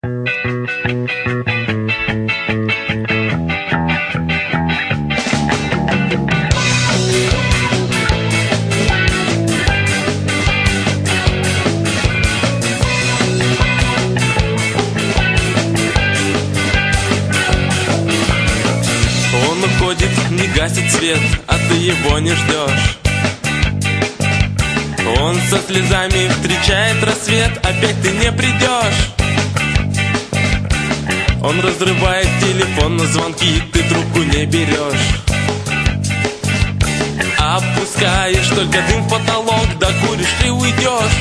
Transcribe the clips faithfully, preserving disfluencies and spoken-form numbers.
Он уходит, не гасит свет, а ты его не ждешь. Он со слезами встречает рассвет, опять ты не придешь. Он разрывает телефон на звонки, ты трубку не берешь. Опускаешь только дым в потолок, докуришь и уйдешь.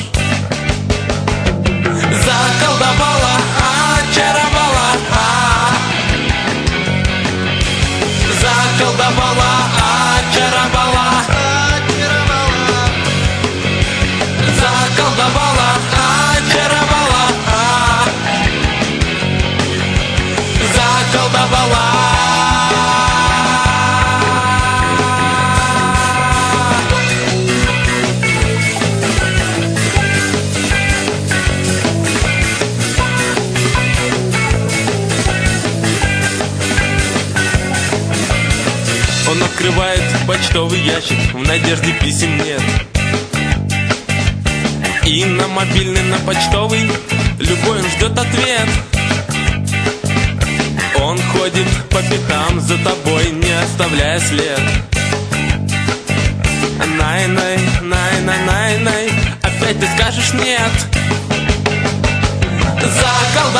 Заколдовала, очаровала, а. Заколдовала, очаровала, заколдовала, очаровала, а. Заколдовала. Он открывает почтовый ящик, в надежде писем нет. И на мобильный, на почтовый любой он ждет ответ. Он ходит по пятам за тобой, не оставляя след. Най-най, най-най, най-най, опять ты скажешь нет. Заколдовала.